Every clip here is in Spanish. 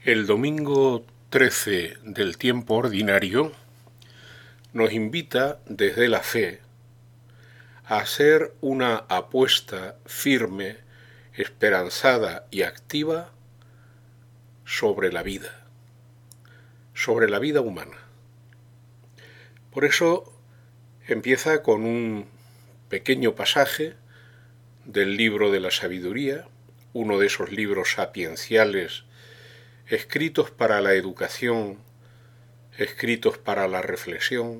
El domingo 13 del tiempo ordinario nos invita desde la fe a hacer una apuesta firme, esperanzada y activa sobre la vida humana. Por eso empieza con un pequeño pasaje del libro de la sabiduría, uno de esos libros sapienciales escritos para la educación, escritos para la reflexión,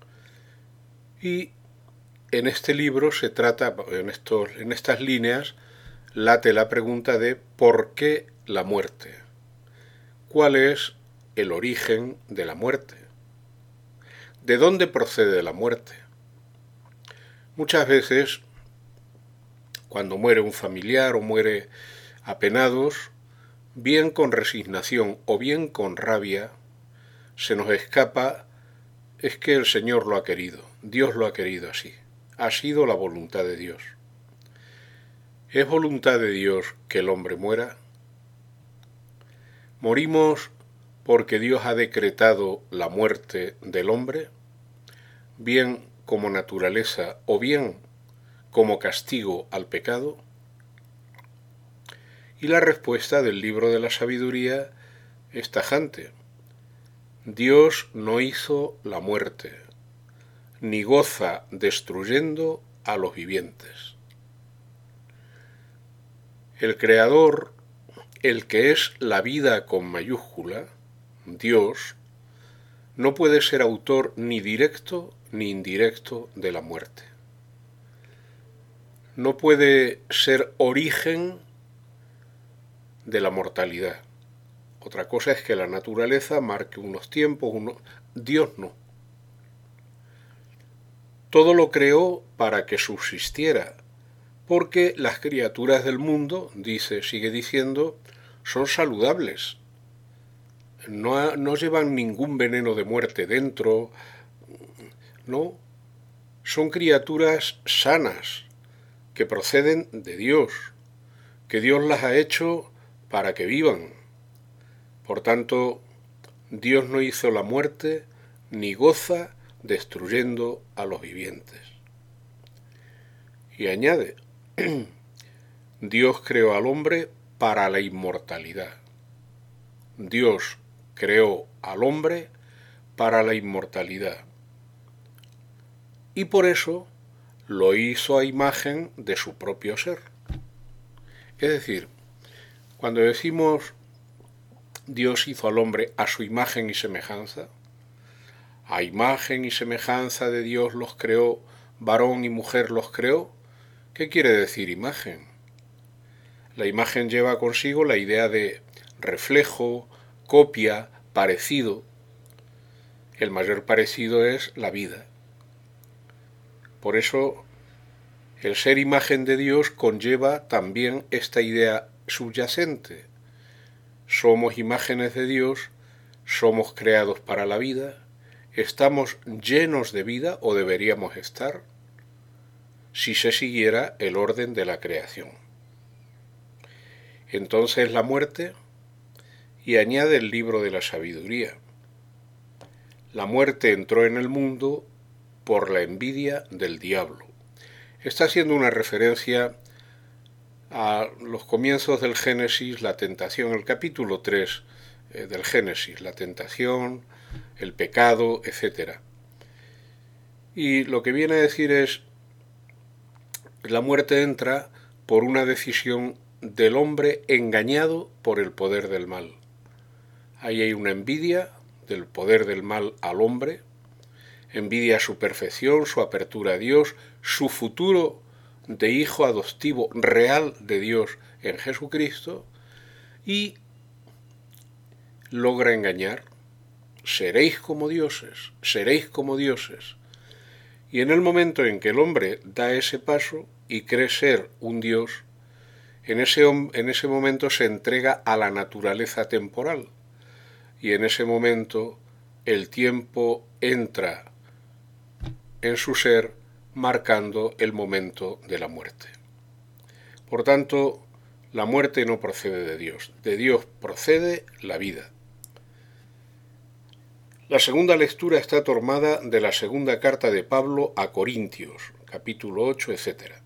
y en este libro se trata, en estas líneas, late la pregunta de ¿por qué la muerte? ¿Cuál es el origen de la muerte? ¿De dónde procede la muerte? Muchas veces, cuando muere un familiar o muere apenados, bien con resignación o bien con rabia, se nos escapa, es que el Señor lo ha querido, Dios lo ha querido así, ha sido la voluntad de Dios. ¿Es voluntad de Dios que el hombre muera? ¿Morimos porque Dios ha decretado la muerte del hombre, bien como naturaleza o bien como castigo al pecado? Y la respuesta del libro de la sabiduría es tajante. Dios no hizo la muerte, ni goza destruyendo a los vivientes. El Creador, el que es la vida con mayúscula, Dios, no puede ser autor ni directo ni indirecto de la muerte. No puede ser origen de la mortalidad. Otra cosa es que la naturaleza marque unos tiempos, Dios no. Todo lo creó para que subsistiera, porque las criaturas del mundo, sigue diciendo, son saludables. No llevan ningún veneno de muerte dentro, no. Son criaturas sanas, que proceden de Dios, que Dios las ha hecho para que vivan. Por tanto, Dios no hizo la muerte ni goza destruyendo a los vivientes. Y añade, Dios creó al hombre para la inmortalidad. Dios creó al hombre para la inmortalidad. Y por eso lo hizo a imagen de su propio ser. Es decir, cuando decimos Dios hizo al hombre a su imagen y semejanza, a imagen y semejanza de Dios los creó, varón y mujer los creó, ¿qué quiere decir imagen? La imagen lleva consigo la idea de reflejo, copia, parecido. El mayor parecido es la vida. Por eso, el ser imagen de Dios conlleva también esta idea subyacente. Somos imágenes de Dios, somos creados para la vida, estamos llenos de vida, o deberíamos estar, si se siguiera el orden de la creación. Entonces la muerte, y añade el libro de la sabiduría, la muerte entró en el mundo por la envidia del diablo. Está haciendo una referencia a los comienzos del Génesis, la tentación, el capítulo 3 del Génesis, la tentación, el pecado, etc. Y lo que viene a decir es, la muerte entra por una decisión del hombre engañado por el poder del mal. Ahí hay una envidia del poder del mal al hombre, envidia su perfección, su apertura a Dios, su futuro de hijo adoptivo real de Dios en Jesucristo, y logra engañar. Seréis como dioses, seréis como dioses. Y en el momento en que el hombre da ese paso y cree ser un dios, en ese momento se entrega a la naturaleza temporal. Y en ese momento el tiempo entra en su ser, marcando el momento de la muerte. Por tanto, La muerte no procede de Dios procede la vida. La segunda lectura está tomada de la segunda carta de Pablo a Corintios, capítulo 8, etc.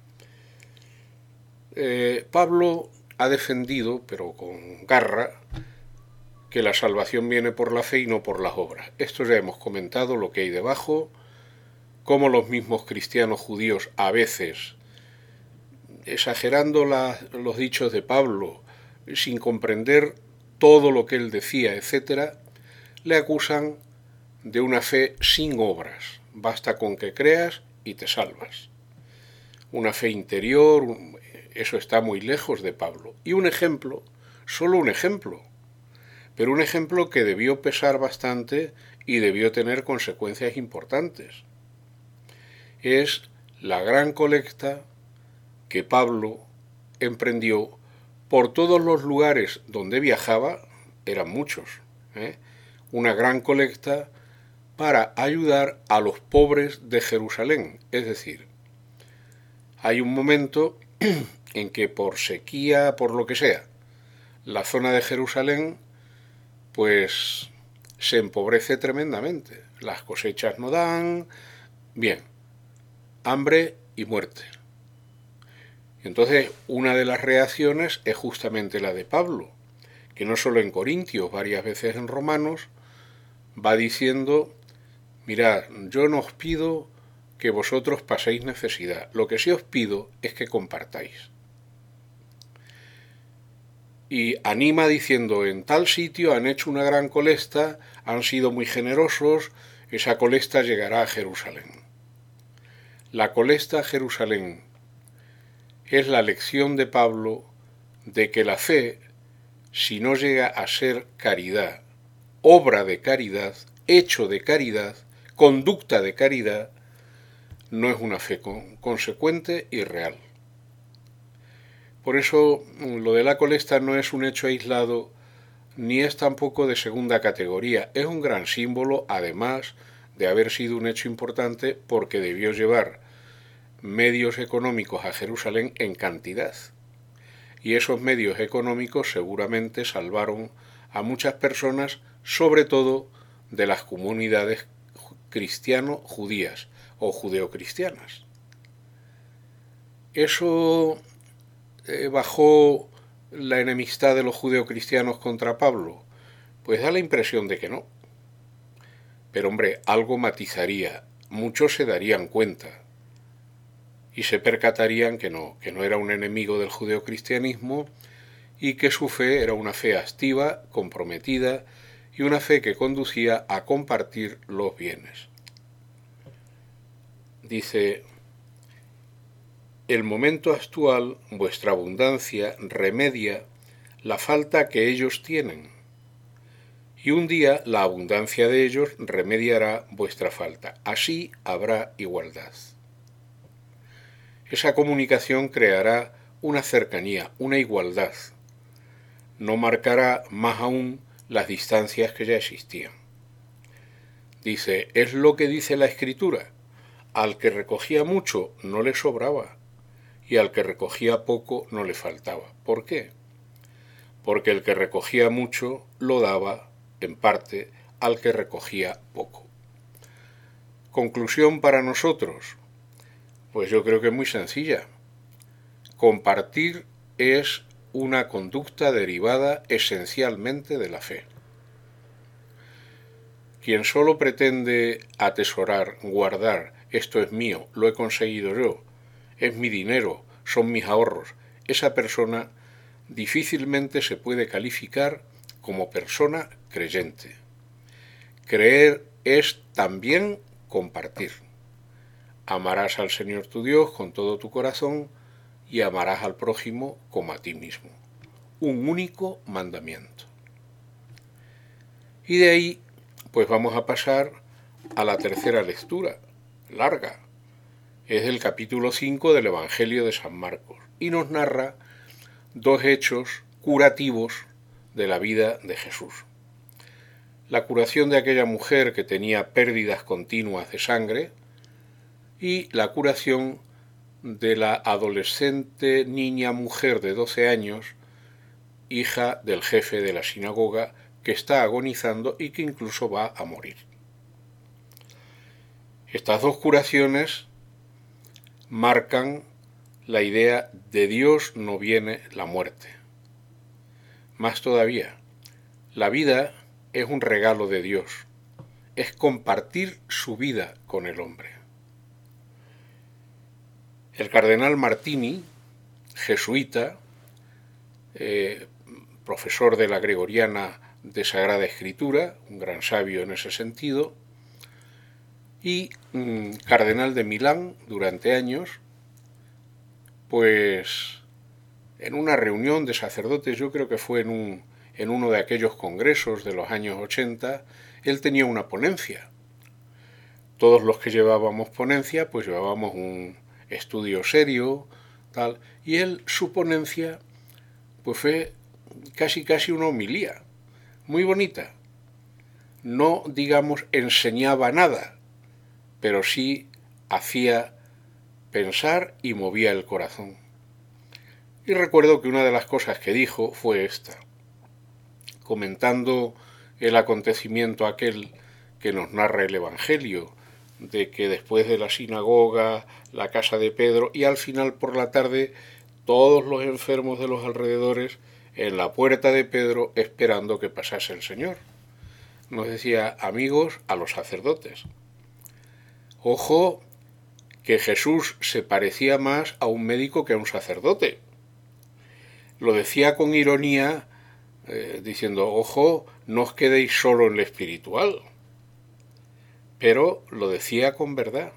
Pablo ha defendido, pero con garra, que la salvación viene por la fe y no por las obras. Esto ya hemos comentado lo que hay debajo, cómo los mismos cristianos judíos a veces, exagerando los dichos de Pablo, sin comprender todo lo que él decía, etc., le acusan de una fe sin obras. Basta con que creas y te salvas. Una fe interior, eso está muy lejos de Pablo. Y un ejemplo, solo un ejemplo, pero un ejemplo que debió pesar bastante y debió tener consecuencias importantes. Es la gran colecta que Pablo emprendió por todos los lugares donde viajaba, eran muchos, una gran colecta para ayudar a los pobres de Jerusalén. Es decir, hay un momento en que por sequía, por lo que sea, la zona de Jerusalén pues se empobrece tremendamente. Las cosechas no dan, bien, hambre y muerte. Entonces, una de las reacciones es justamente la de Pablo, que no solo en Corintios, varias veces en Romanos, va diciendo, mirad, yo no os pido que vosotros paséis necesidad, lo que sí os pido es que compartáis. Y anima diciendo, en tal sitio han hecho una gran colecta, han sido muy generosos, esa colecta llegará a Jerusalén. La colecta a Jerusalén es la lección de Pablo de que la fe, si no llega a ser caridad, obra de caridad, hecho de caridad, conducta de caridad, no es una fe consecuente y real. Por eso lo de la colecta no es un hecho aislado, ni es tampoco de segunda categoría. Es un gran símbolo, además de haber sido un hecho importante, porque debió llevar medios económicos a Jerusalén en cantidad. Y esos medios económicos seguramente salvaron a muchas personas, sobre todo de las comunidades cristiano-judías o judeocristianas. Eso bajó la enemistad de los judeocristianos contra Pablo. Pues da la impresión de que no. Pero hombre, algo matizaría, muchos se darían cuenta y se percatarían que no era un enemigo del judeocristianismo y que su fe era una fe activa, comprometida y una fe que conducía a compartir los bienes. Dice, el momento actual, vuestra abundancia remedia la falta que ellos tienen, y un día la abundancia de ellos remediará vuestra falta. Así habrá igualdad. Esa comunicación creará una cercanía, una igualdad. No marcará más aún las distancias que ya existían. Dice, es lo que dice la Escritura. Al que recogía mucho no le sobraba, y al que recogía poco no le faltaba. ¿Por qué? Porque el que recogía mucho lo daba, en parte, al que recogía poco. Conclusión para nosotros. Pues yo creo que es muy sencilla. Compartir es una conducta derivada esencialmente de la fe. Quien solo pretende atesorar, guardar, esto es mío, lo he conseguido yo, es mi dinero, son mis ahorros, esa persona difícilmente se puede calificar como persona creyente. Creer es también compartir. Amarás al Señor tu Dios con todo tu corazón y amarás al prójimo como a ti mismo. Un único mandamiento. Y de ahí, pues vamos a pasar a la tercera lectura, larga. Es del capítulo 5 del Evangelio de San Marcos y nos narra dos hechos curativos de la vida de Jesús. La curación de aquella mujer que tenía pérdidas continuas de sangre y la curación de la adolescente niña mujer de 12 años, hija del jefe de la sinagoga, que está agonizando y que incluso va a morir. Estas dos curaciones marcan la idea de Dios no viene la muerte. Más todavía, la vida es un regalo de Dios, es compartir su vida con el hombre. El cardenal Martini, jesuita, profesor de la Gregoriana de Sagrada Escritura, un gran sabio en ese sentido, y cardenal de Milán durante años, pues en una reunión de sacerdotes, yo creo que fue en uno de aquellos congresos de los años 80, él tenía una ponencia. Todos los que llevábamos ponencia, pues llevábamos un estudio serio, tal, y él, su ponencia, pues fue casi una homilía, muy bonita. No, digamos, enseñaba nada, pero sí hacía pensar y movía el corazón. Y recuerdo que una de las cosas que dijo fue esta, comentando el acontecimiento aquel que nos narra el Evangelio, de que después de la sinagoga, la casa de Pedro, y al final por la tarde, todos los enfermos de los alrededores en la puerta de Pedro esperando que pasase el Señor. Nos decía, amigos, a los sacerdotes, ojo, que Jesús se parecía más a un médico que a un sacerdote. Lo decía con ironía, diciendo, ojo, no os quedéis solo en lo espiritual. Pero lo decía con verdad.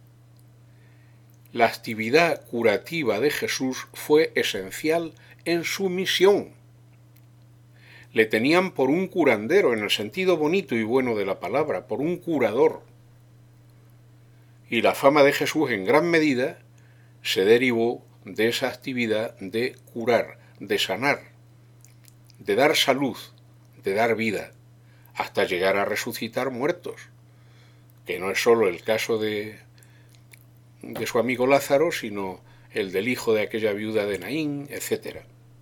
La actividad curativa de Jesús fue esencial en su misión. Le tenían por un curandero, en el sentido bonito y bueno de la palabra, por un curador. Y la fama de Jesús en gran medida se derivó de esa actividad de curar, de sanar, de dar salud, de dar vida, hasta llegar a resucitar muertos, que no es solo el caso de su amigo Lázaro, sino el del hijo de aquella viuda de Naín, etc.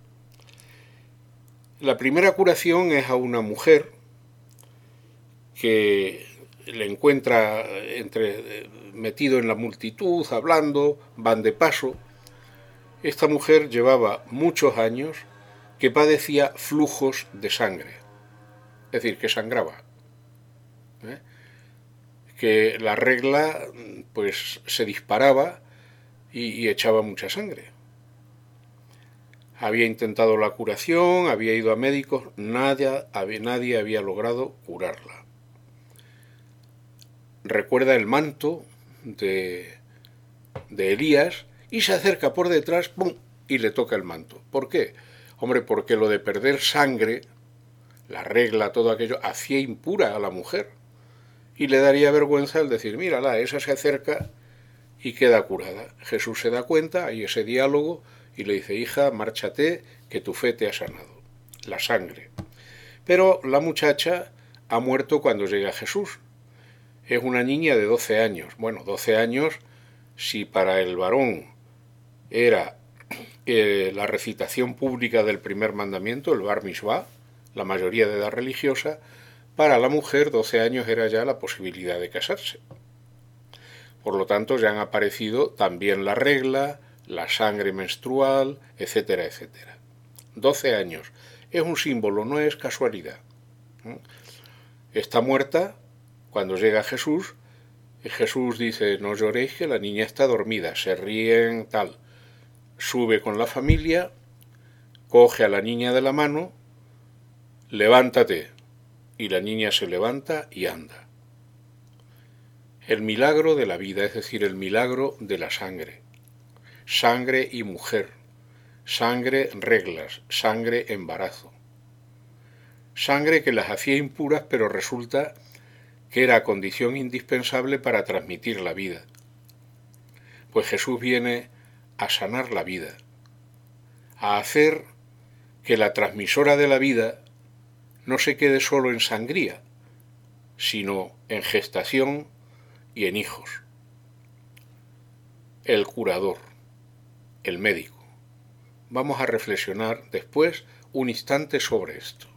La primera curación es a una mujer que le encuentra metido en la multitud, hablando, van de paso. Esta mujer llevaba muchos años que padecía flujos de sangre, es decir, que sangraba, que la regla pues se disparaba y echaba mucha sangre. Había intentado la curación, había ido a médicos, nadie había logrado curarla. Recuerda el manto de Elías y se acerca por detrás, ¡pum!, y le toca el manto. ¿Por qué? Hombre, porque lo de perder sangre, la regla, todo aquello, hacía impura a la mujer. Y le daría vergüenza el decir, mírala, esa se acerca y queda curada. Jesús se da cuenta, hay ese diálogo, y le dice, hija, márchate, que tu fe te ha sanado. La sangre. Pero la muchacha ha muerto cuando llega Jesús. Es una niña de 12 años. Bueno, 12 años, si para el varón era la recitación pública del primer mandamiento, el Bar Mishvá, la mayoría de edad religiosa, para la mujer 12 años era ya la posibilidad de casarse. Por lo tanto, ya han aparecido también la regla, la sangre menstrual, etcétera, etcétera. 12 años. Es un símbolo, no es casualidad. Está muerta cuando llega Jesús. Jesús dice, no lloréis que la niña está dormida. Se ríen, tal. Sube con la familia, coge a la niña de la mano, levántate. Y la niña se levanta y anda. El milagro de la vida, es decir, el milagro de la sangre. Sangre y mujer. Sangre reglas. Sangre embarazo. Sangre que las hacía impuras, pero resulta que era condición indispensable para transmitir la vida. Pues Jesús viene a sanar la vida, a hacer que la transmisora de la vida no se quede solo en sangría, sino en gestación y en hijos. El curador. el médico. Vamos a reflexionar después un instante sobre esto.